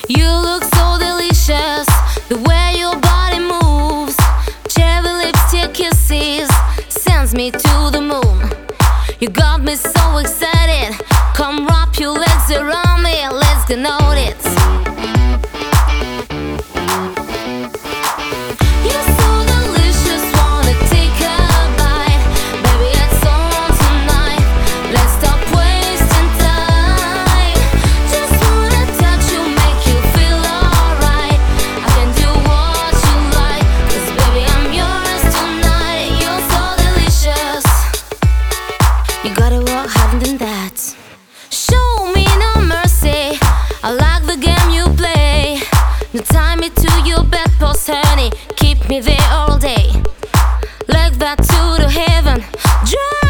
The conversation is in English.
You look so delicious, the way your body moves. Cherry lipstick kisses sends me to the moon. You got me so excited. Come wrap your legs around me, let's get noted. You're so delicious, wanna take a bite. Baby, it's on tonight. Let's stop wasting time. Just wanna touch you, make you feel alright. I can do what you like, 'cause baby, I'm yours tonight. You're so delicious. You gotta work harder than that. Show me no mercy. I like the game you play. Now tie me to your bedpost, honey. Keep me there all day. Like that to the heaven. Drive